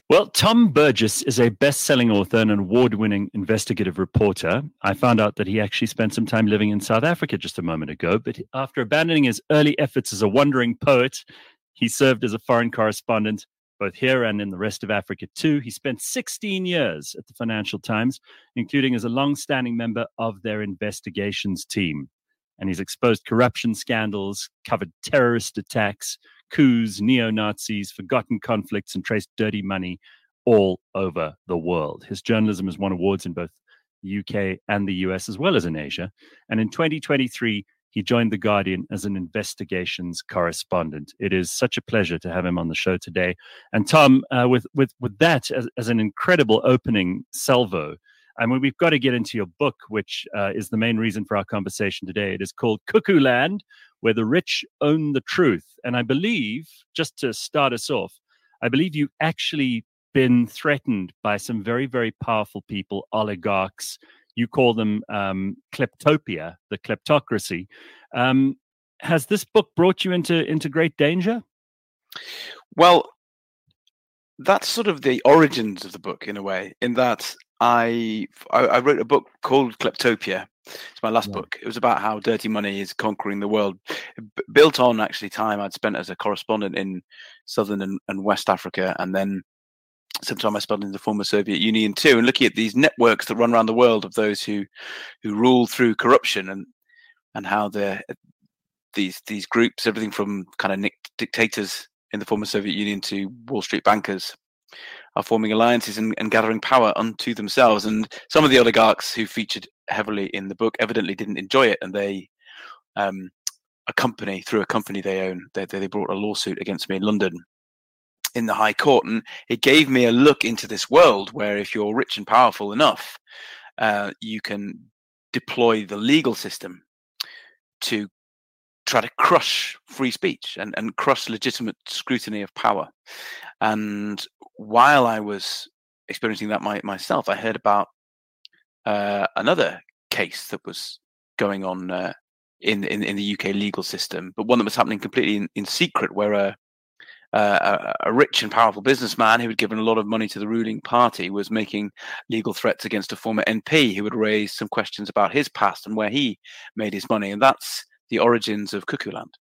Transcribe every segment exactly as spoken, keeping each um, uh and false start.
Well, Tom Burgess is a best-selling author and an award-winning investigative reporter. I found out that he actually spent some time living in South Africa just a moment ago, but after abandoning his early efforts as a wandering poet, he served as a foreign correspondent both here and in the rest of Africa too. He spent sixteen years at the Financial Times, including as a long-standing member of their investigations team. And he's exposed corruption scandals, covered terrorist attacks, coups, neo-Nazis, forgotten conflicts, and traced dirty money all over the world. His journalism has won awards in both the U K and the U S, as well as in Asia. And in twenty twenty-three, he joined The Guardian as an investigations correspondent. It is such a pleasure to have him on the show today. And Tom, uh, with, with, with that as, as an incredible opening salvo, I mean, we've got to get into your book, which uh, is the main reason for our conversation today. It is called Cuckoo Land, Where the Rich Own the Truth. And I believe, just to start us off, I believe you've actually been threatened by some very, very powerful people, oligarchs. You call them um, kleptopia, the kleptocracy. Um, has this book brought you into, into great danger? Well, that's sort of the origins of the book, in a way, in that I I, I wrote a book called Kleptopia. It's my last yeah. book. It was about how dirty money is conquering the world, B- built on actually time I'd spent as a correspondent in Southern and, and West Africa, and then some time I spent in the former Soviet Union too, and looking at these networks that run around the world of those who who rule through corruption, and and how the these these groups, everything from kind of dictators in the former Soviet Union to Wall Street bankers, are forming alliances and, and gathering power unto themselves. And some of the oligarchs who featured heavily in the book evidently didn't enjoy it, and they, um, a company through a company they own, they, they brought a lawsuit against me in London in the High Court, and it gave me a look into this world where if you're rich and powerful enough, uh, you can deploy the legal system to try to crush free speech and, and crush legitimate scrutiny of power. And while I was experiencing that my, myself, I heard about uh, another case that was going on uh, in, in in the U K legal system, but one that was happening completely in, in secret, where a, a a rich and powerful businessman who had given a lot of money to the ruling party was making legal threats against a former M P who had raised some questions about his past and where he made his money. And that's the origins of Cuckoo Land.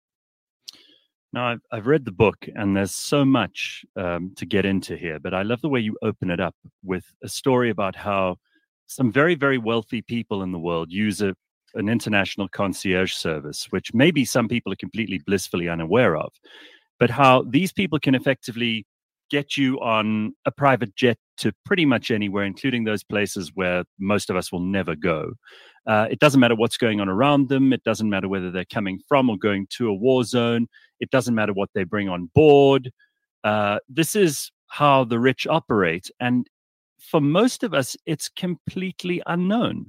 Now, I've, I've read the book, and there's so much um, to get into here, but I love the way you open it up with a story about how some very, very wealthy people in the world use a, an international concierge service, which maybe some people are completely blissfully unaware of, but how these people can effectively get you on a private jet to pretty much anywhere, including those places where most of us will never go. Uh, it doesn't matter what's going on around them. It doesn't matter whether they're coming from or going to a war zone. It doesn't matter what they bring on board. Uh, this is how the rich operate. And for most of us, it's completely unknown.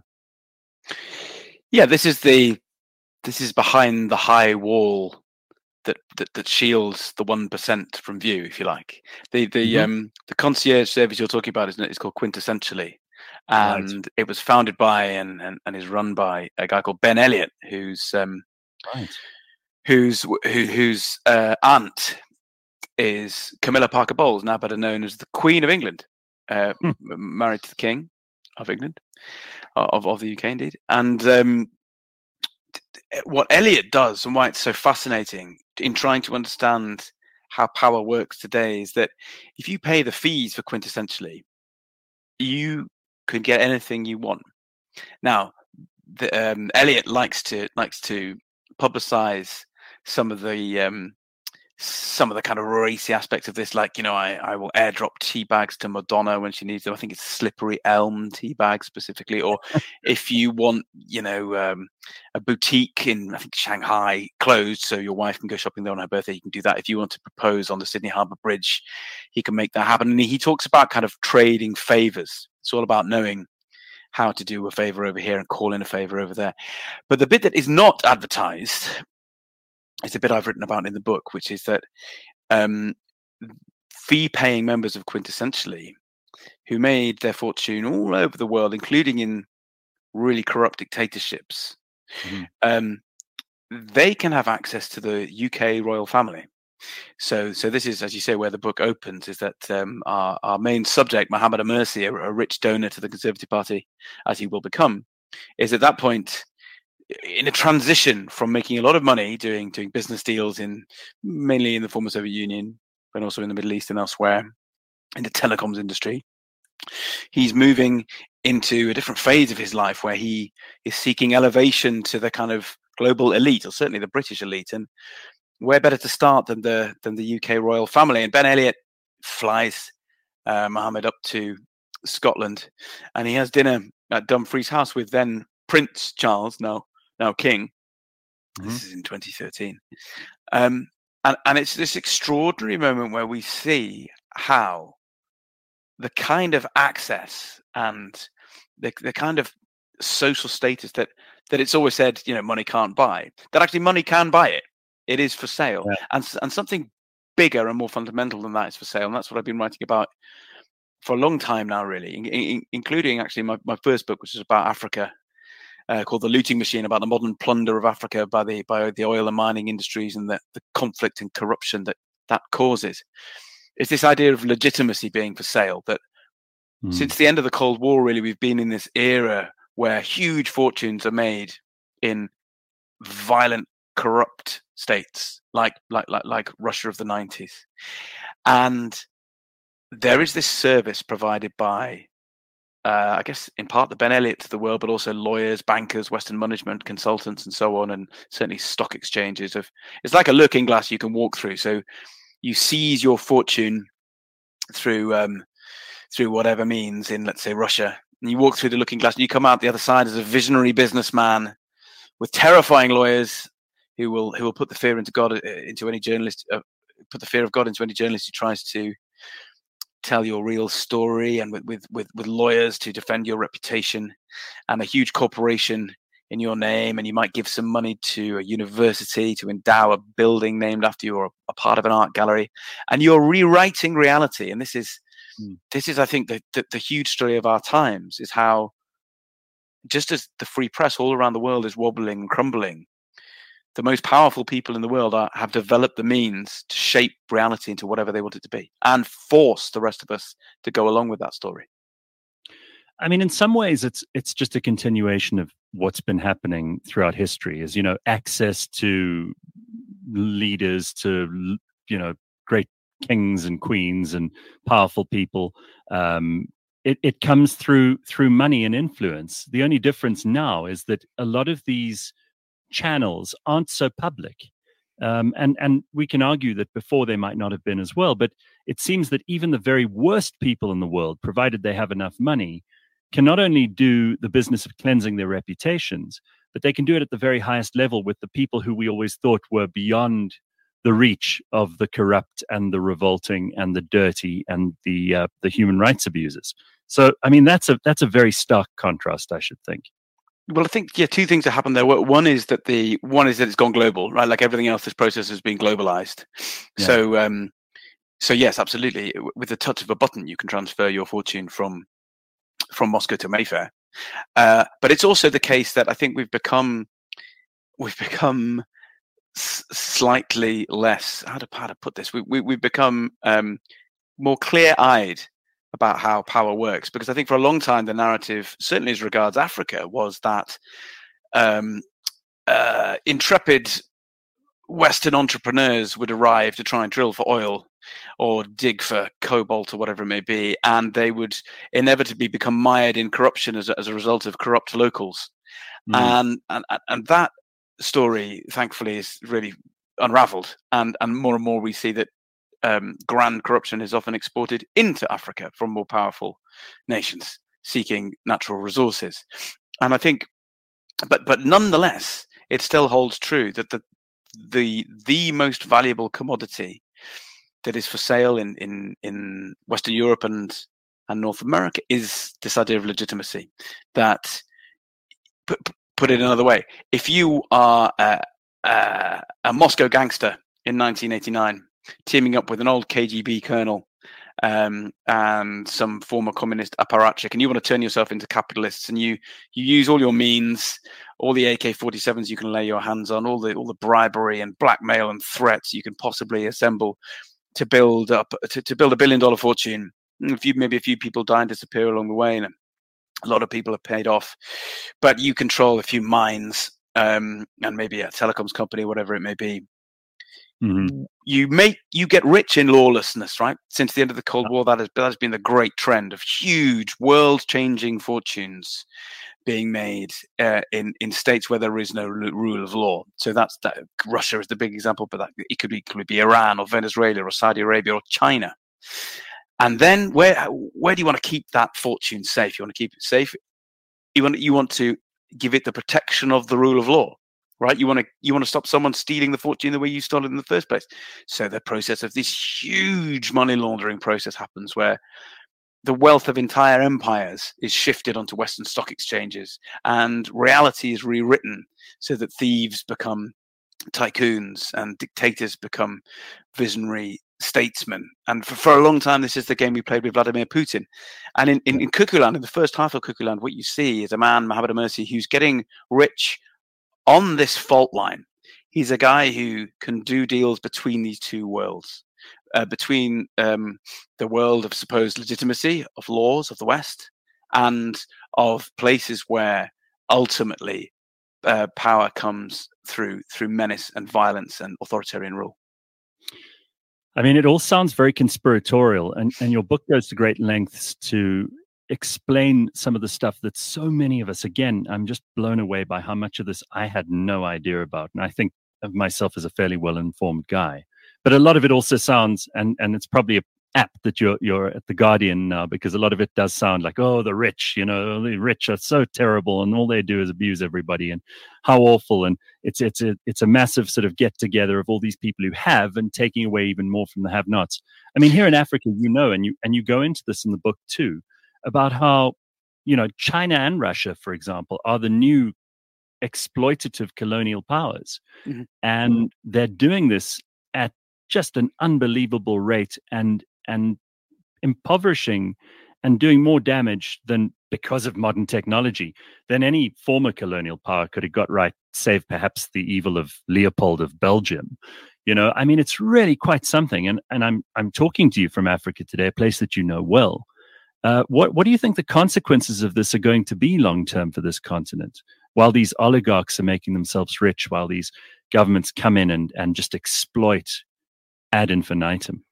Yeah, this is the this is behind the high wall that that, that shields the one percent from view, if you like. The the mm-hmm. um the concierge service you're talking about is is called Quintessentially. And right. It was founded by and, and, and is run by a guy called Ben Elliott, who's um, right. whose who, whose uh, aunt is Camilla Parker Bowles, now better known as the Queen of England, uh, hmm. married to the King of England, of of the U K indeed. And um, what Elliott does, and why it's so fascinating in trying to understand how power works today, is that if you pay the fees for Quintessentially, you could get anything you want. Now, the, um, Elliott likes to likes to publicize some of the um, some of the kind of racy aspects of this, like, you know, I, I will airdrop tea bags to Madonna when she needs them. I think it's Slippery Elm tea bag specifically. Or if you want, you know, um, a boutique in, I think, Shanghai closed so your wife can go shopping there on her birthday, you can do that. If you want to propose on the Sydney Harbour Bridge, he can make that happen. And he talks about kind of trading favors. It's all about knowing how to do a favor over here and call in a favor over there. But the bit that is not advertised, it's a bit I've written about in the book, which is that um, fee-paying members of Quintessentially, who made their fortune all over the world, including in really corrupt dictatorships, mm-hmm. um, they can have access to the U K royal family. So, so this is, as you say, where the book opens, is that um, our, our main subject, Mohamed Al-Mursi, a, a rich donor to the Conservative Party, as he will become, is at that point in a transition from making a lot of money doing doing business deals in mainly in the former Soviet Union, but also in the Middle East and elsewhere, in the telecoms industry. He's moving into a different phase of his life where he is seeking elevation to the kind of global elite, or certainly the British elite. And where better to start than the than the U K royal family? And Ben Elliott flies uh, Mohammed up to Scotland, and he has dinner at Dumfries House with then Prince Charles, now now King. Mm-hmm. This is in twenty thirteen, um, and and it's this extraordinary moment where we see how the kind of access and the the kind of social status that that it's always said, you know, money can't buy. That actually money can buy it. It is for sale, yeah. and and something bigger and more fundamental than that is for sale. And that's what I've been writing about for a long time now, really, in, in, including actually my, my first book, which is about Africa, uh, called The Looting Machine, about the modern plunder of Africa by the by the oil and mining industries and the, the conflict and corruption that that causes. It's this idea of legitimacy being for sale, that mm. since the end of the Cold War, really, we've been in this era where huge fortunes are made in violent, corrupt states like like like like Russia of the nineties, and there is this service provided by uh, I guess in part the Ben Elliott's of the world, but also lawyers, bankers, Western management consultants, and so on, and certainly stock exchanges. Of it's like a looking glass you can walk through. So you seize your fortune through um, through whatever means in, let's say, Russia, and you walk through the looking glass, and you come out the other side as a visionary businessman with terrifying lawyers who will who will put the fear into God into any journalist, uh, put the fear of God into any journalist who tries to tell your real story, and with, with with with lawyers to defend your reputation, and a huge corporation in your name, and you might give some money to a university to endow a building named after you, or a, a part of an art gallery, and you're rewriting reality. And this is mm. this is I think the, the the huge story of our times, is how just as the free press all around the world is wobbling and crumbling, the most powerful people in the world are, have developed the means to shape reality into whatever they want it to be, and force the rest of us to go along with that story. I mean, in some ways, it's it's just a continuation of what's been happening throughout history. Is, you know, access to leaders, to, you know, great kings and queens and powerful people. Um, it it comes through through money and influence. The only difference now is that a lot of these channels aren't so public, um, and and we can argue that before they might not have been as well, but it seems that even the very worst people in the world, provided they have enough money, can not only do the business of cleansing their reputations, but they can do it at the very highest level with the people who we always thought were beyond the reach of the corrupt and the revolting and the dirty and the uh, the human rights abusers. So I mean, that's a that's a very stark contrast, I should think. Well, I think, yeah, two things that happen there. One is that the one is that it's gone global, right? Like everything else, this process has been globalized. Yeah. So, um, so yes, absolutely. With the touch of a button, you can transfer your fortune from from Moscow to Mayfair. Uh, but it's also the case that I think we've become we've become s- slightly less. How to how to put this? We, we we've become um, more clear-eyed about how power works, because I think for a long time the narrative, certainly as regards Africa, was that um, uh, intrepid Western entrepreneurs would arrive to try and drill for oil or dig for cobalt or whatever it may be, and they would inevitably become mired in corruption as a, as a result of corrupt locals. Mm. And, and and that story, thankfully, is really unraveled, and and more and more we see that Um, grand corruption is often exported into Africa from more powerful nations seeking natural resources. And I think, but but nonetheless, it still holds true that the the the most valuable commodity that is for sale in in, in Western Europe and and North America is this idea of legitimacy. That, put, put it another way, if you are a, a, a Moscow gangster in nineteen eighty-nine, teaming up with an old K G B colonel um, and some former communist apparatchik, and you want to turn yourself into capitalists, and you you use all your means, all the A K forty-sevens you can lay your hands on, all the all the bribery and blackmail and threats you can possibly assemble to build up to, to build a billion dollar fortune. A few, maybe a few people die and disappear along the way, and a lot of people have paid off, but you control a few mines, um, and maybe a telecoms company, whatever it may be. Mm-hmm. You make you get rich in lawlessness, right? Since the end of the Cold War, that has that has been the great trend of huge, world-changing fortunes being made uh, in in states where there is no rule of law. So that's that. Russia is the big example, but that, it could be could be Iran or Venezuela or Saudi Arabia or China. And then where where do you want to keep that fortune safe? You want to keep it safe. You want you want to give it the protection of the rule of law. Right, you want to you want to stop someone stealing the fortune the way you stole it in the first place. So the process of this huge money laundering process happens, where the wealth of entire empires is shifted onto Western stock exchanges, and reality is rewritten so that thieves become tycoons and dictators become visionary statesmen. And for, for a long time, this is the game we played with Vladimir Putin. And in, in, in Cuckooland, in the first half of Cuckooland, what you see is a man, Mohamed Morsi, who's getting rich on this fault line. He's a guy who can do deals between these two worlds, uh, between um, the world of supposed legitimacy, of laws of the West, and of places where ultimately uh, power comes through through menace and violence and authoritarian rule. I mean, it all sounds very conspiratorial, and, and your book goes to great lengths to explain some of the stuff that so many of us, again, I'm just blown away by how much of this I had no idea about. And I think of myself as a fairly well-informed guy. But a lot of it also sounds, and, and it's probably a apt that you're you're at The Guardian now, because a lot of it does sound like, oh, the rich, you know, the rich are so terrible and all they do is abuse everybody and how awful. And it's it's a it's a massive sort of get together of all these people who have and taking away even more from the have-nots. I mean, here in Africa, you know, and you and you go into this in the book too, about how, you know, China and Russia, for example, are the new exploitative colonial powers. Mm-hmm. And they're doing this at just an unbelievable rate and and impoverishing and doing more damage than, because of modern technology, than any former colonial power could have got right, save perhaps the evil of Leopold of Belgium. You know, I mean, it's really quite something. And and I'm I'm talking to you from Africa today, a place that you know well. Uh, what what do you think the consequences of this are going to be long term for this continent? While these oligarchs are making themselves rich, while these governments come in and, and just exploit ad infinitum.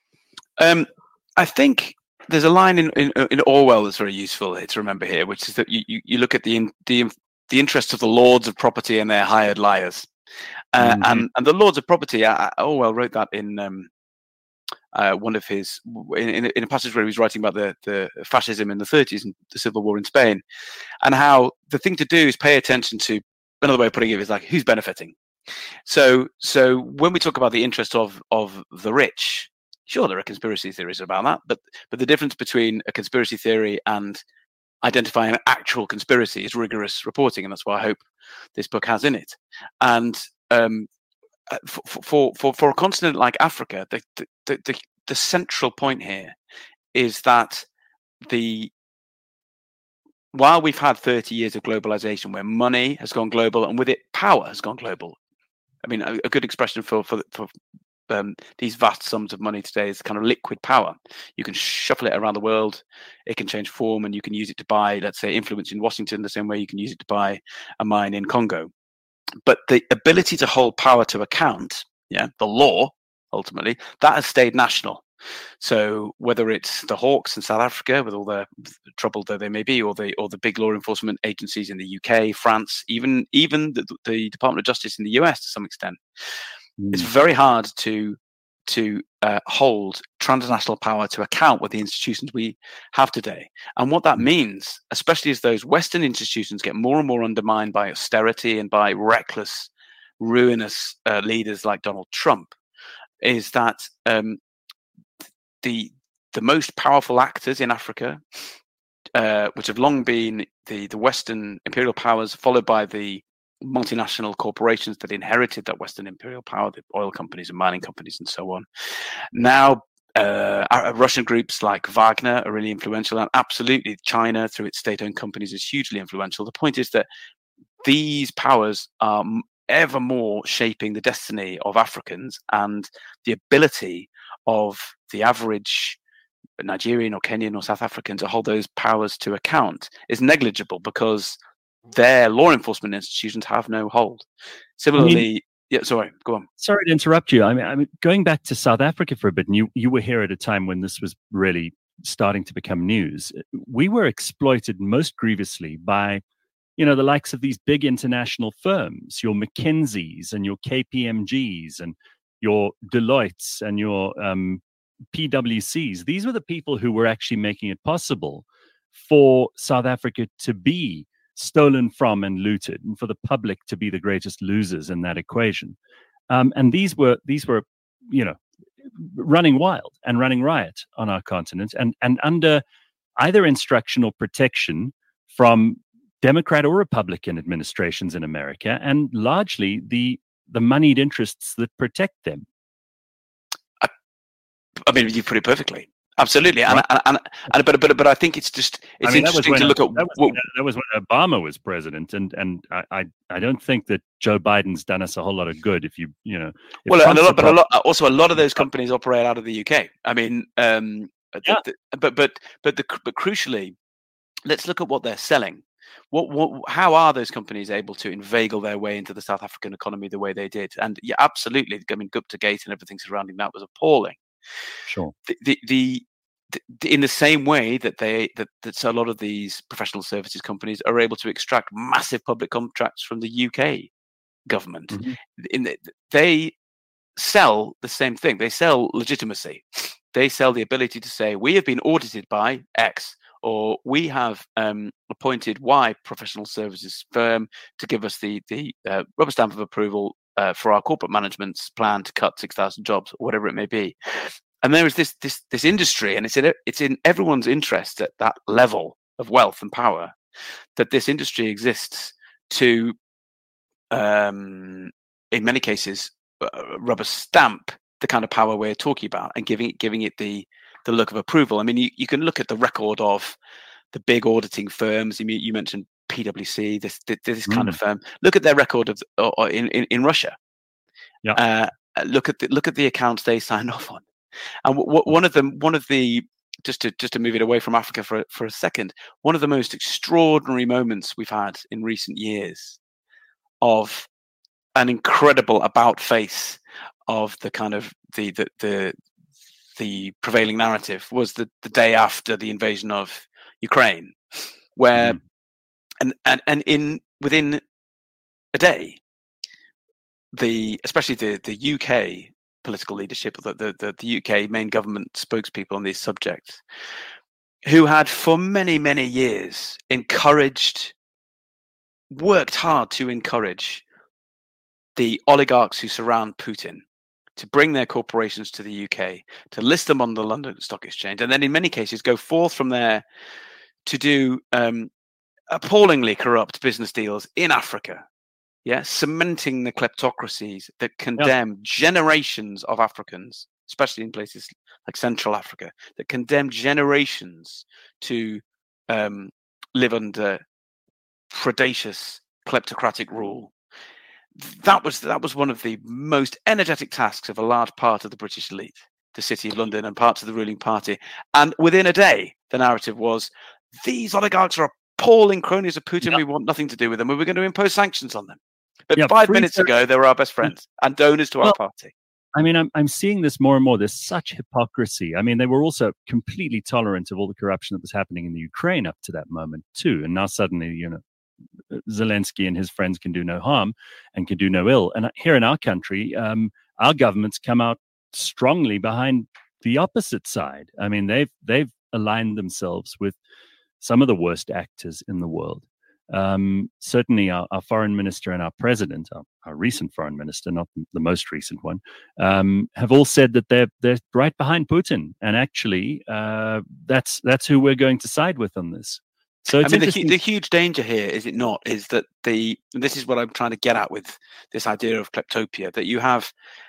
Um, I think there's a line in, in, in Orwell that's very useful to remember here, which is that you, you, you look at the, the the interests of the lords of property and their hired liars. Uh, mm-hmm. and, and the lords of property, uh, Orwell wrote that in um, uh, one of his, in, in a passage where he was writing about the, the fascism in the thirties and the civil war in Spain, and how the thing to do is pay attention to, another way of putting it is like, who's benefiting? So, so when we talk about the interest of, of the rich, sure, there are conspiracy theories about that, but but the difference between a conspiracy theory and identifying an actual conspiracy is rigorous reporting, and that's what I hope this book has in it. And um, for, for for for a continent like Africa, the the, the the central point here is that the while we've had thirty years of globalization where money has gone global and with it power has gone global. I mean, a, a good expression for for for Um, these vast sums of money today is kind of liquid power. You can shuffle it around the world, it can change form, and you can use it to buy, let's say, influence in Washington the same way you can use it to buy a mine in Congo. But the ability to hold power to account, yeah, the law, ultimately, that has stayed national. So whether it's the Hawks in South Africa, with all the trouble that they may be, or the or the big law enforcement agencies in the U K, France, even even the, the Department of Justice in the U S to some extent, it's very hard to to uh, hold transnational power to account with the institutions we have today. And what that means, especially as those Western institutions get more and more undermined by austerity and by reckless, ruinous uh, leaders like Donald Trump, is that um, the the most powerful actors in Africa, uh, which have long been the, the Western imperial powers, followed by the multinational corporations that inherited that Western imperial power, the oil companies and mining companies and so on, now uh, uh, Russian groups like Wagner are really influential, and absolutely China, through its state-owned companies, is hugely influential. The point is that these powers are ever more shaping the destiny of Africans, and the ability of the average Nigerian or Kenyan or South African to hold those powers to account is negligible, because their law enforcement institutions have no hold. Similarly, I mean, yeah, sorry, go on. Sorry to interrupt you. I mean, I mean, going back to South Africa for a bit, and you, you were here at a time when this was really starting to become news. We were exploited most grievously by, you know, the likes of these big international firms, your McKinseys and your K P M Gs and your Deloittes and your um, P W Cs. These were the people who were actually making it possible for South Africa to be stolen from and looted, and for the public to be the greatest losers in that equation. Um, and these were these were, you know, running wild and running riot on our continent, and and under either instruction or protection from Democrat or Republican administrations in America, and largely the the moneyed interests that protect them. I, I mean, you put it perfectly. Absolutely, and, right. and, and, and but but but I think it's just it's I mean, interesting to look at. That was, what, that was when Obama was president, and and I, I I don't think that Joe Biden's done us a whole lot of good. If you you know, well, and a lot, but a lot also a lot of those companies operate out of the U K. I mean, um, yeah. the, the, but but but the but crucially, let's look at what they're selling. What what how are those companies able to inveigle their way into the South African economy the way they did? And yeah, absolutely. I mean, Gupta Gate and everything surrounding that was appalling. Sure. The, the, the, the in the same way that they that, that a lot of these professional services companies are able to extract massive public contracts from the U K government, mm-hmm. in the, they sell the same thing. They sell legitimacy. They sell the ability to say, we have been audited by X, or we have um, appointed Y professional services firm to give us the the uh, rubber stamp of approval uh, for our corporate management's plan to cut six thousand jobs, or whatever it may be. And there is this this this industry, and it's in it's in everyone's interest at that level of wealth and power that this industry exists to, um, in many cases, uh, rubber stamp the kind of power we're talking about, and giving it giving it the the look of approval. I mean, you, you can look at the record of the big auditing firms. You, you mentioned P W C, this this, this kind mm. of firm. Look at their record of uh, in, in in Russia. Yeah. Uh, look at the, look at the accounts they sign off on. And w- w- one of them, one of the just to just to move it away from Africa for for a second, one of the most extraordinary moments we've had in recent years of an incredible about face of the kind of the the the, the prevailing narrative was the, the day after the invasion of Ukraine, where mm. and, and and in within a day, the especially the the U K political leadership, the, the, the U K main government spokespeople on these subjects, who had for many, many years encouraged, worked hard to encourage the oligarchs who surround Putin to bring their corporations to the U K, to list them on the London Stock Exchange, and then in many cases go forth from there to do um, appallingly corrupt business deals in Africa. Yeah, cementing the kleptocracies that condemn yep. generations of Africans, especially in places like Central Africa, that condemn generations to um, live under predacious kleptocratic rule. That was that was one of the most energetic tasks of a large part of the British elite, the City of London and parts of the ruling party. And within a day, the narrative was, these oligarchs are appalling cronies of Putin. Yep. We want nothing to do with them. We were going to impose sanctions on them. But yeah, five minutes ago, they were our best friends and donors to well, our party. I mean, I'm I'm seeing this more and more. There's such hypocrisy. I mean, they were also completely tolerant of all the corruption that was happening in the Ukraine up to that moment too. And now suddenly, you know, Zelensky and his friends can do no harm and can do no ill. And here in our country, um, our government's come out strongly behind the opposite side. I mean, they've they've aligned themselves with some of the worst actors in the world. Um, certainly our, our foreign minister and our president, our, our recent foreign minister, not the most recent one, um, have all said that they're they're right behind Putin, and actually uh, that's that's who we're going to side with on this. So it's I mean, the, the huge danger here, is it not, is that the and this is what I'm trying to get at with this idea of kleptopia, that you have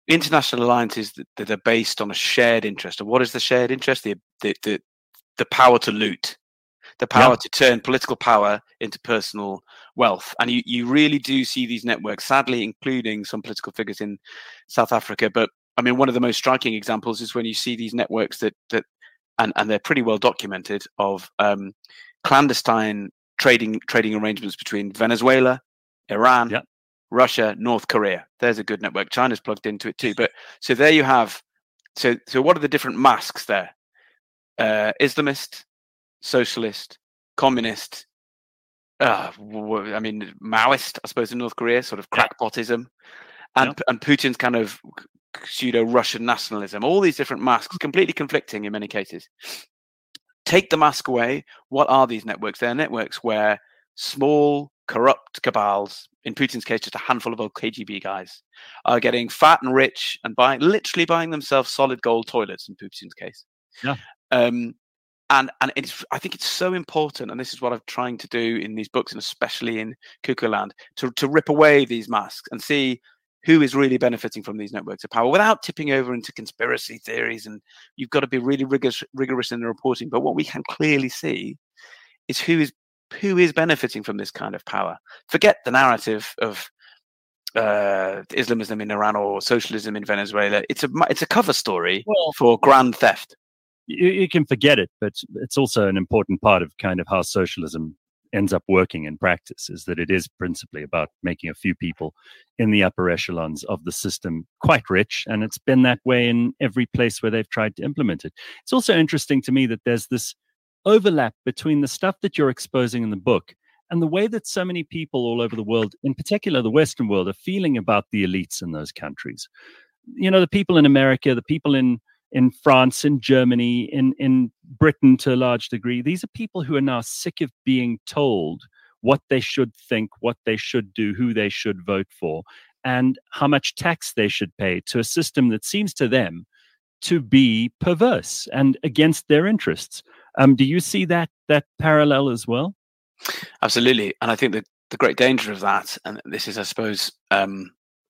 international alliances that, that are based on a shared interest. And what is the shared interest? The the the, the power to loot, the power yeah. to turn political power into personal wealth. And you, you really do see these networks, sadly, including some political figures in South Africa. But I mean, one of the most striking examples is when you see these networks that that and, and they're pretty well documented of um, clandestine trading trading arrangements between Venezuela, Iran, yeah. Russia, North Korea. There's a good network. China's plugged into it too. But so there you have. So so what are the different masks there? Uh, Islamist, socialist, communist. Uh, I mean, Maoist, I suppose, in North Korea, sort of crackpotism, and yeah. and Putin's kind of pseudo-Russian nationalism. All these different masks, completely conflicting in many cases. Take the mask away. What are these networks? They're networks where small, corrupt cabals, in Putin's case, just a handful of old K G B guys, are getting fat and rich and buying, literally buying themselves solid gold toilets. In Putin's case, yeah. Um, and and it's, I think it's so important, and this is what I'm trying to do in these books, and especially in Cuckoo Land, to to rip away these masks and see who is really benefiting from these networks of power without tipping over into conspiracy theories. And you've got to be really rigorous, rigorous in the reporting. But what we can clearly see is who is who is benefiting from this kind of power. Forget the narrative of uh, Islamism in Iran or socialism in Venezuela. It's a it's a cover story well, for grand theft. You, you can forget it, but it's also an important part of kind of how socialism ends up working in practice, is that it is principally about making a few people in the upper echelons of the system quite rich. And it's been that way in every place where they've tried to implement it. It's also interesting to me that there's this overlap between the stuff that you're exposing in the book and the way that so many people all over the world, in particular the Western world, are feeling about the elites in those countries. You know, the people in America, the people in in France, in Germany, in, in Britain to a large degree, these are people who are now sick of being told what they should think, what they should do, who they should vote for, and how much tax they should pay to a system that seems to them to be perverse and against their interests. Um, do you see that that parallel as well? Absolutely. And I think that the great danger of that, and this is, I suppose, um,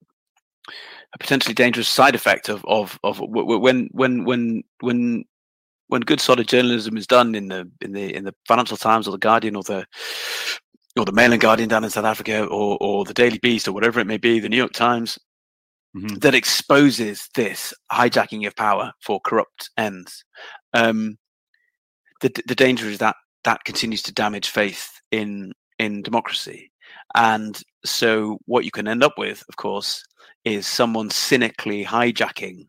a potentially dangerous side effect of, of of when when when when when good solid journalism is done in the in the in the Financial Times or the Guardian or the or the Mail and Guardian down in South Africa or or the Daily Beast or whatever it may be, the New York Times, mm-hmm. that exposes this hijacking of power for corrupt ends. Um, the the danger is that that continues to damage faith in in democracy, and so what you can end up with, of course, is someone cynically hijacking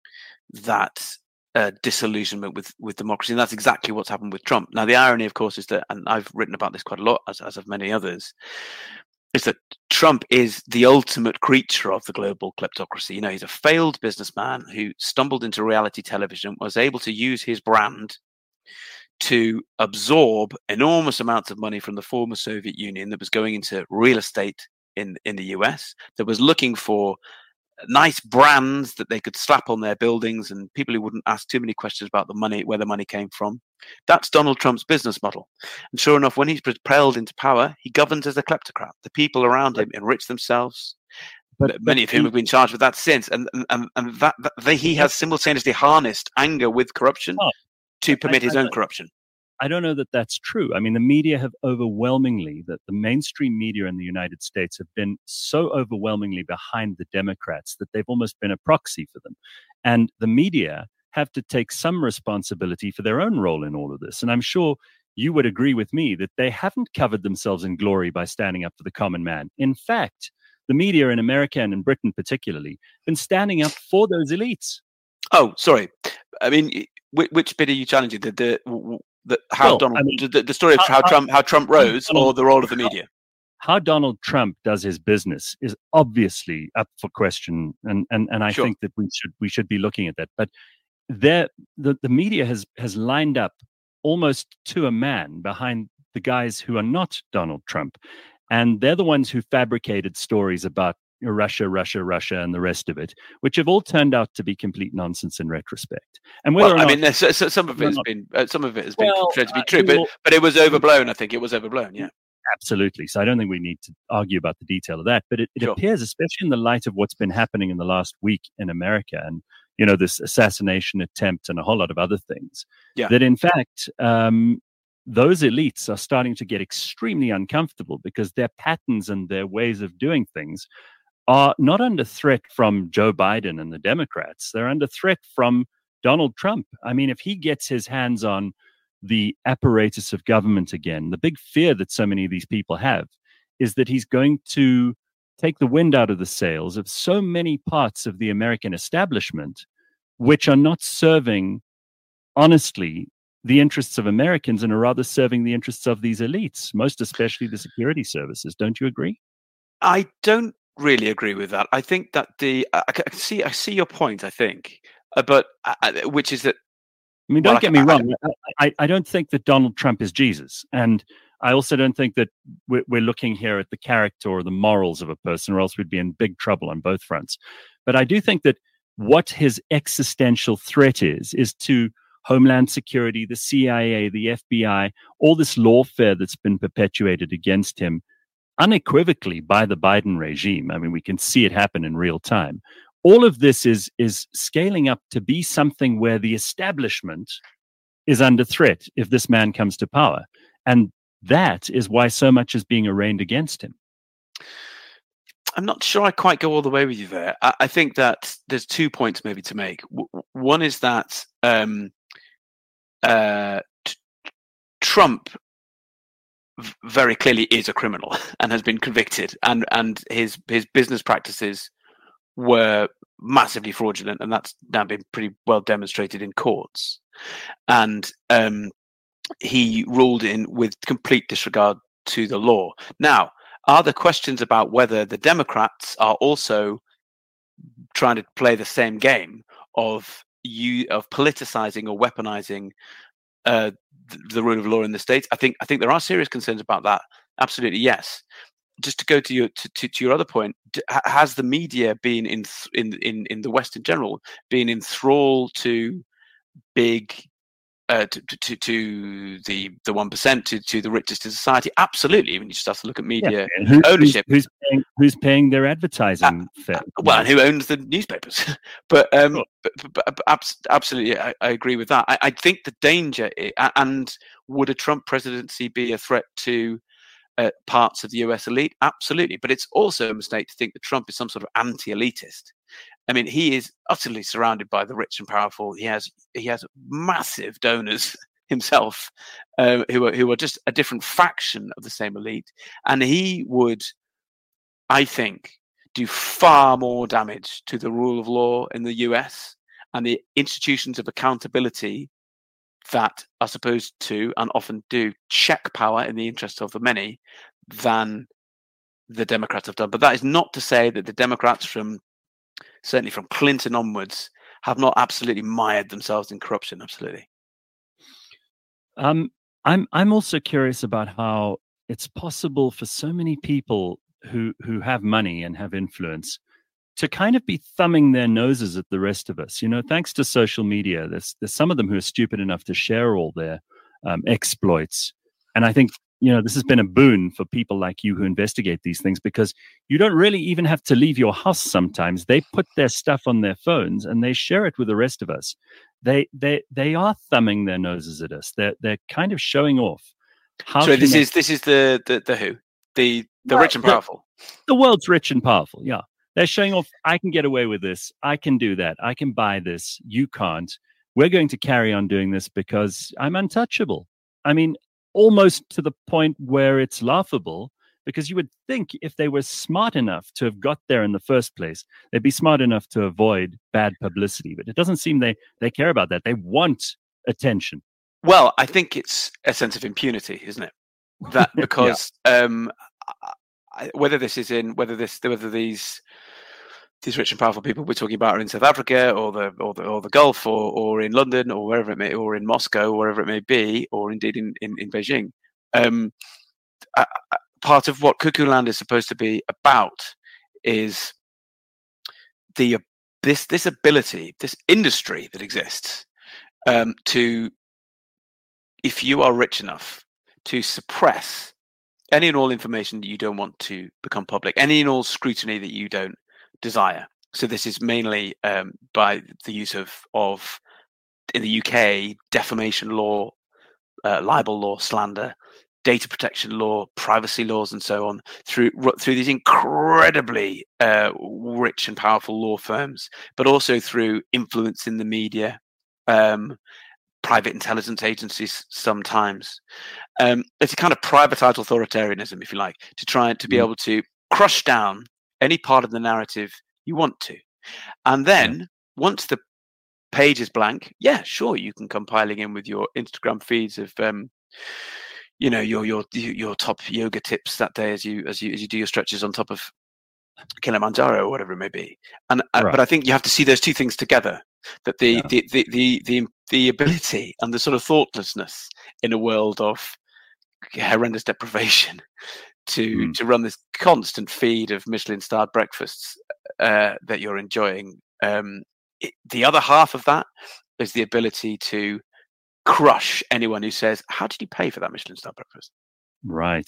that uh, disillusionment with, with democracy. And that's exactly what's happened with Trump. Now, the irony, of course, is that, and I've written about this quite a lot, as, as have many others, is that Trump is the ultimate creature of the global kleptocracy. You know, he's a failed businessman who stumbled into reality television, was able to use his brand to absorb enormous amounts of money from the former Soviet Union that was going into real estate in in the U S, that was looking for nice brands that they could slap on their buildings and people who wouldn't ask too many questions about the money, where the money came from. That's Donald Trump's business model. And sure enough, when he's propelled into power, he governs as a kleptocrat. The people around him enrich themselves, but, but many of whom have been charged with that since. And and, and that, that they, he has simultaneously harnessed anger with corruption oh, to permit I, his I, own corruption. I don't know that that's true. I mean, the media have overwhelmingly, that the mainstream media in the United States have been so overwhelmingly behind the Democrats that they've almost been a proxy for them. And the media have to take some responsibility for their own role in all of this. And I'm sure you would agree with me that they haven't covered themselves in glory by standing up for the common man. In fact, the media in America and in Britain particularly have been standing up for those elites. Oh, sorry. I mean, which, which bit are you challenging? The, the The, how well, Donald, I mean, the, the story of how, how Trump how Trump rose, Donald, or the role of the media? How Donald Trump does his business is obviously up for question, and and, and I sure. think that we should we should be looking at that. But there, the the media has has lined up almost to a man behind the guys who are not Donald Trump, and they're the ones who fabricated stories about Russia, Russia, Russia, and the rest of it, which have all turned out to be complete nonsense in retrospect. And whether well, or not, I mean, so, so some of it has not, been, uh, some of it has been well, shown to be true, uh, but but it was overblown. I think it was overblown. Yeah. Absolutely. So I don't think we need to argue about the detail of that. But it, it Sure. appears, especially in the light of what's been happening in the last week in America and, you know, this assassination attempt and a whole lot of other things, Yeah. that in fact, um, those elites are starting to get extremely uncomfortable because their patterns and their ways of doing things are not under threat from Joe Biden and the Democrats. They're under threat from Donald Trump. I mean, if he gets his hands on the apparatus of government again, the big fear that so many of these people have is that he's going to take the wind out of the sails of so many parts of the American establishment, which are not serving, honestly, the interests of Americans and are rather serving the interests of these elites, most especially the security services. Don't you agree? I don't really agree with that. I think that the I, I see I see your point. I think, uh, but uh, which is that. I mean, Well, don't I- get me I- wrong. I, I don't think that Donald Trump is Jesus. And I also don't think that we're, we're looking here at the character or the morals of a person, or else we'd be in big trouble on both fronts. But I do think that what his existential threat is, is to Homeland Security, the C I A, the F B I, all this lawfare that's been perpetuated against him unequivocally by the Biden regime. I mean, we can see it happen in real time. All of this is is scaling up to be something where the establishment is under threat if this man comes to power. And that is why so much is being arraigned against him. I'm not sure I quite go all the way with you there. I, I think that there's two points maybe to make. W- one is that um, uh, t- Trump v- very clearly is a criminal and has been convicted, and and his his business practices were massively fraudulent, and that's now been pretty well demonstrated in courts. And um, he ruled in with complete disregard to the law. Now, are there questions about whether the Democrats are also trying to play the same game of you of politicizing or weaponizing uh, the, the rule of law in the states? I think I think there are serious concerns about that. Absolutely, yes. Just to go to your to, to, to your other point, has the media been in in in in the West in general been enthralled to big uh, to, to to the the one percent to to the richest in society? Absolutely. I mean, you just have to look at media yeah, who, ownership. Who's, who's, paying, who's paying their advertising? Uh, fee? well, and who owns the newspapers? but um, Sure. but, but, but absolutely, I, I agree with that. I, I think the danger, is, and would a Trump presidency be a threat to Uh, parts of the U S elite? Absolutely. But it's also a mistake to think that Trump is some sort of anti-elitist. I mean, he is utterly surrounded by the rich and powerful. He has he has massive donors himself, uh, who are who are just a different faction of the same elite. And he would, I think, do far more damage to the rule of law in the U S and the institutions of accountability that are supposed to and often do check power in the interest of the many than the Democrats have done. But that is not to say that the Democrats, from certainly from Clinton onwards, have not absolutely mired themselves in corruption. Absolutely. Um, I'm I'm also curious about how it's possible for so many people who who have money and have influence to kind of be thumbing their noses at the rest of us. You know, thanks to social media, there's there's some of them who are stupid enough to share all their um, exploits. And I think, you know, this has been a boon for people like you who investigate these things, because you don't really even have to leave your house sometimes. They put their stuff on their phones and they share it with the rest of us. They they they are thumbing their noses at us. They're they're kind of showing off. How So this can is this is the the, the who? The the Well, rich and the- powerful. the world's rich and powerful. Yeah. They're showing off, I can get away with this. I can do that. I can buy this. You can't. We're going to carry on doing this because I'm untouchable. I mean, almost to the point where it's laughable, because you would think if they were smart enough to have got there in the first place, they'd be smart enough to avoid bad publicity. But it doesn't seem they, they care about that. They want attention. Well, I think it's a sense of impunity, isn't it? That because um, I, whether this is in whether this whether these these rich and powerful people we're talking about are in South Africa or the or the or the Gulf or or in London or wherever it may, or in Moscow or wherever it may be, or indeed in in, in Beijing. Um, uh, part of what Cuckoo Land is supposed to be about is the this this ability, this industry that exists um, to, if you are rich enough, to suppress any and all information that you don't want to become public, any and all scrutiny that you don't desire. So this is mainly um, by the use of of in the U K defamation law, uh, libel law, slander, data protection law, privacy laws, and so on, through through these incredibly uh, rich and powerful law firms, but also through influence in the media, um, private intelligence agencies sometimes. Um, it's a kind of privatized authoritarianism, if you like, to try to be able to crush down any part of the narrative you want to. And then yeah. once the page is blank, yeah, sure, you can come piling in with your Instagram feeds of um, you know, your your your top yoga tips that day as you as you as you do your stretches on top of Kilimanjaro or whatever it may be. And right. uh, but I think you have to see those two things together. That the, yeah. the, the the the the ability and the sort of thoughtlessness in a world of horrendous deprivation to mm. to run this constant feed of Michelin-starred breakfasts uh, that you're enjoying. Um, it, the other half of that is the ability to crush anyone who says, "How did you pay for that Michelin-starred breakfast?" Right.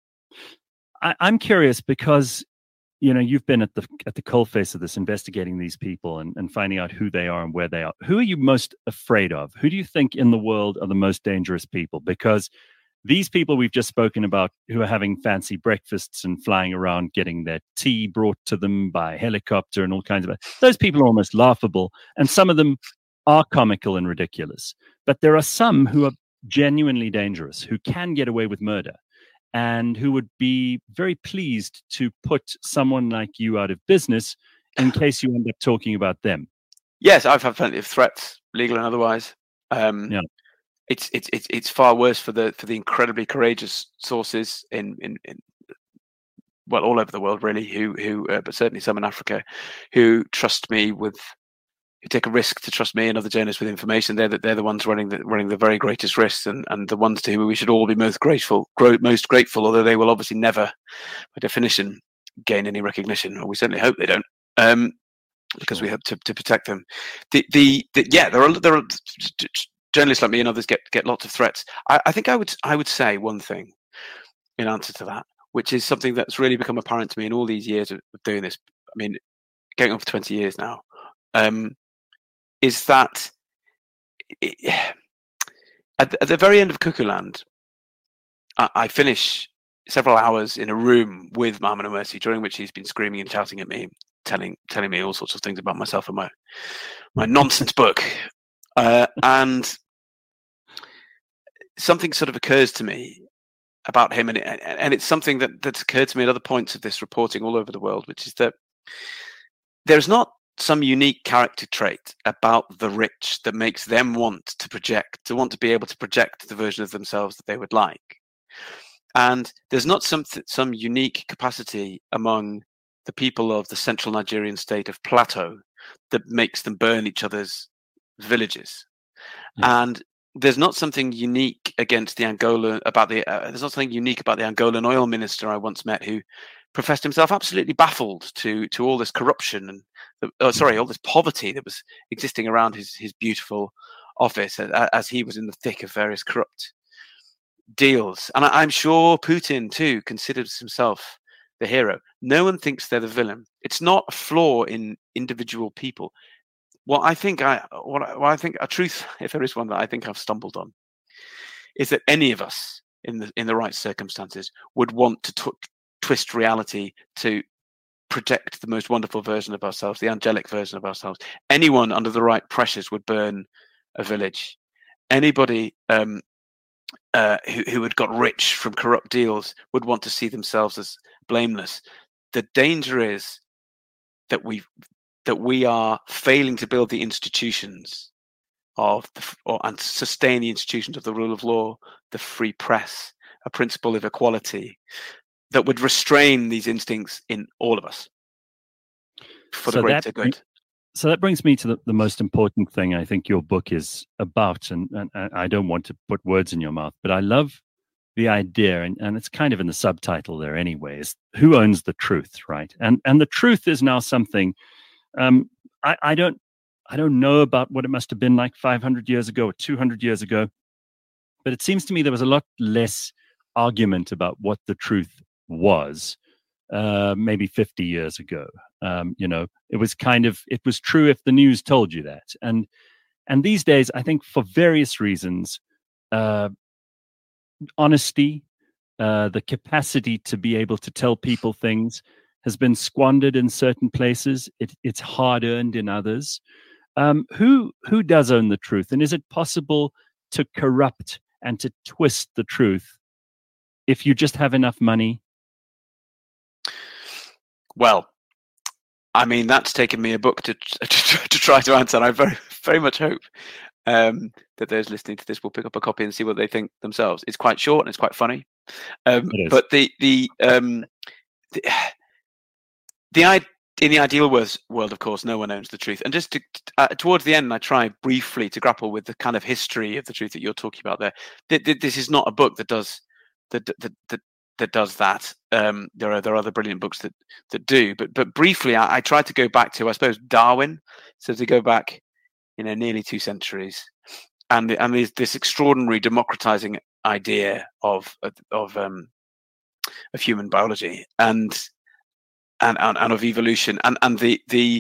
I, I'm curious because, you know, you've been at the at the coalface of this, investigating these people and, and finding out who they are and where they are. Who are you most afraid of? Who do you think in the world are the most dangerous people? Because these people we've just spoken about, who are having fancy breakfasts and flying around, getting their tea brought to them by helicopter and all kinds of, those people are almost laughable. And some of them are comical and ridiculous. But there are some who are genuinely dangerous, who can get away with murder, and who would be very pleased to put someone like you out of business in case you end up talking about them. Yes, I've had plenty of threats, legal and otherwise. Um, yeah. It's it's it's it's far worse for the for the incredibly courageous sources in in, in well all over the world really, who who uh, but certainly some in Africa, who trust me with. Who take a risk to trust me and other journalists with information. They're the, they're the ones running the running the very greatest risks, and, and the ones to whom we should all be most grateful. Grow, most grateful, although they will obviously never, by definition, gain any recognition, or we certainly hope they don't, um, because sure. we have to, to protect them. The, the the yeah, there are there are journalists like me and others get get lots of threats. I, I think I would I would say one thing in answer to that, which is something that's really become apparent to me in all these years of doing this. I mean, going on for twenty years now. Um, is that it, at, the, at the very end of Cuckooland, I, I finish several hours in a room with Mohamed Elmursi, during which he's been screaming and shouting at me, telling telling me all sorts of things about myself and my my nonsense book. Uh, and something sort of occurs to me about him, and, it, and it's something that, that's occurred to me at other points of this reporting all over the world, which is that there's not some unique character trait about the rich that makes them want to project, to want to be able to project the version of themselves that they would like. And there's not some, some unique capacity among the people of the central Nigerian state of Plateau that makes them burn each other's villages. Yeah. And there's not something unique against the Angola, about the, uh, there's not something unique about the Angolan oil minister I once met, who professed himself absolutely baffled to to all this corruption and oh, sorry, all this poverty that was existing around his his beautiful office as, as he was in the thick of various corrupt deals. And I, I'm sure Putin too considers himself the hero. No one thinks they're the villain. It's not a flaw in individual people. What I think I what I, what I think a truth, if there is one that I think I've stumbled on, is that any of us in the in the right circumstances would want to t- twist reality to project the most wonderful version of ourselves, the angelic version of ourselves. Anyone under the right pressures would burn a village. Anybody um, uh, who, who had got rich from corrupt deals would want to see themselves as blameless. The danger is that we that we are failing to build the institutions of the, or and sustain the institutions of the rule of law, the free press, a principle of equality, that would restrain these instincts in all of us for so the greater that, good. So that brings me to the, the most important thing I think your book is about, and, and, and I don't want to put words in your mouth, but I love the idea, and, and it's kind of in the subtitle there anyway, is who owns the truth, right? And and the truth is now something, um, I, I don't I don't know about what it must have been like five hundred years ago or two hundred years ago, but it seems to me there was a lot less argument about what the truth was uh, maybe fifty years ago. Um, you know, it was kind of, it was true if the news told you that. And, and these days, I think for various reasons, uh, honesty, uh, the capacity to be able to tell people things has been squandered in certain places. It, it's hard earned in others. Um, who who does own the truth? And is it possible to corrupt and to twist the truth if you just have enough money? Well, I mean, that's taken me a book to to, to try to answer. And I very very much hope um, that those listening to this will pick up a copy and see what they think themselves. It's quite short and it's quite funny. Um, but the the um, the, the I. In the ideal world, world, of course, no one owns the truth. And just to, uh, towards the end, I try briefly to grapple with the kind of history of the truth that you're talking about there. Th- th- this is not a book that does that that that, that does that. Um, there are there are other brilliant books that that do. But but briefly, I, I tried to go back to, I suppose, Darwin. So to go back, you know, nearly two centuries, and the, and there's this extraordinary democratizing idea of of um, of human biology and. And, and and of evolution and and the the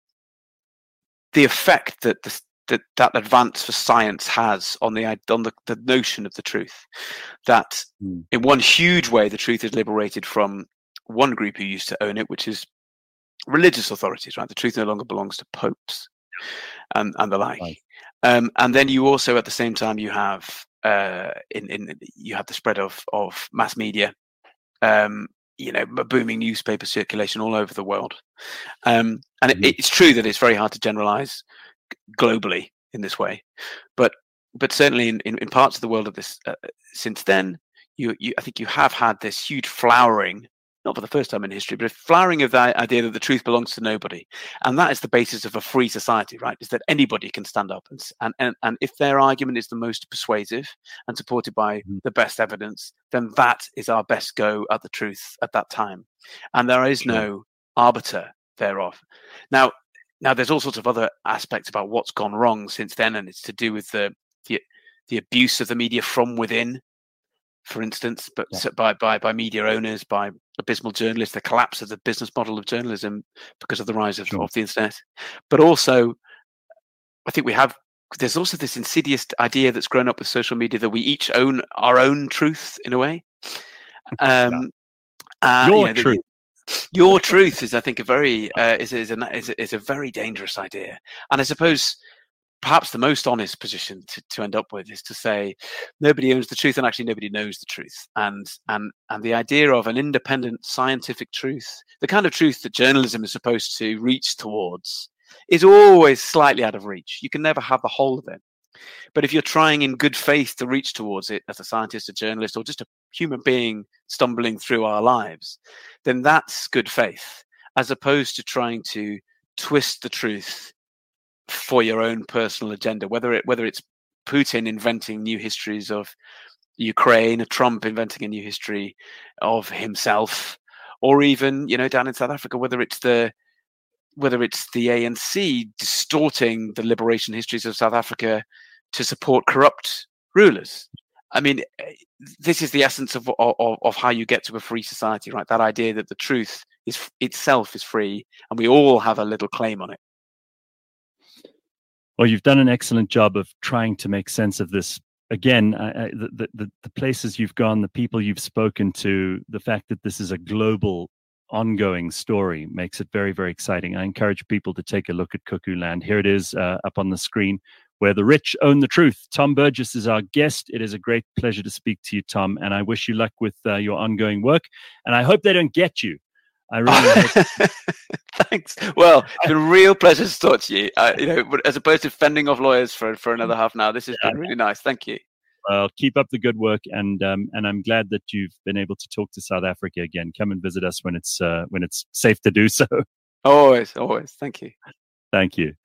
the effect that the, that that advance for science has on the on the, the notion of the truth, that mm. in one huge way the truth is liberated from one group who used to own it, which is religious authorities, right? The truth no longer belongs to popes and and the like. Right. Um, and then you also at the same time you have uh, in in you have the spread of of mass media. Um, you know, booming newspaper circulation all over the world. Um, and it, it's true that it's very hard to generalize globally in this way. But but certainly in, in, in parts of the world of this, uh, since then, you, you I think you have had this huge flowering, not for the first time in history, but a flowering of the idea that the truth belongs to nobody. And that is the basis of a free society, right? Is that anybody can stand up and and, and, and if their argument is the most persuasive and supported by mm. the best evidence, then that is our best go at the truth at that time. And there is sure. no arbiter thereof. Now, now there's all sorts of other aspects about what's gone wrong since then, and it's to do with the the, the abuse of the media from within, for instance, but yeah. by, by by media owners, by abysmal journalists, the collapse of the business model of journalism because of the rise of, sure. of the internet. But also, I think we have, there's also this insidious idea that's grown up with social media that we each own our own truth in a way. Um, yeah. uh, your you know, truth. The, your truth is, I think, a very uh, is is a, is a is a very dangerous idea, and I suppose. Perhaps the most honest position to, to end up with is to say nobody owns the truth and actually nobody knows the truth. And and and the idea of an independent scientific truth, the kind of truth that journalism is supposed to reach towards, is always slightly out of reach. You can never have the whole of it. But if you're trying in good faith to reach towards it as a scientist, a journalist, or just a human being stumbling through our lives, then that's good faith, as opposed to trying to twist the truth for your own personal agenda, whether it whether it's Putin inventing new histories of Ukraine, or Trump inventing a new history of himself, or even, you know, down in South Africa, whether it's the whether it's the A N C distorting the liberation histories of South Africa to support corrupt rulers. I mean, this is the essence of of, of how you get to a free society, right? That idea that the truth is itself is free, and we all have a little claim on it. Well, you've done an excellent job of trying to make sense of this. Again, I, I, the, the, the places you've gone, the people you've spoken to, the fact that this is a global, ongoing story makes it very, very exciting. I encourage people to take a look at Cuckoo Land. Here it is uh, up on the screen, Where the Rich Own the Truth. Tom Burgess is our guest. It is a great pleasure to speak to you, Tom, and I wish you luck with uh, your ongoing work. And I hope they don't get you. I really hope. Thanks. Well, it's been a real pleasure to talk to you. Uh, you know, as opposed to fending off lawyers for, for another half an hour, this has yeah. been really nice. Thank you. Well, keep up the good work, and um, and I'm glad that you've been able to talk to South Africa again. Come and visit us when it's uh, when it's safe to do so. Always, always. Thank you. Thank you.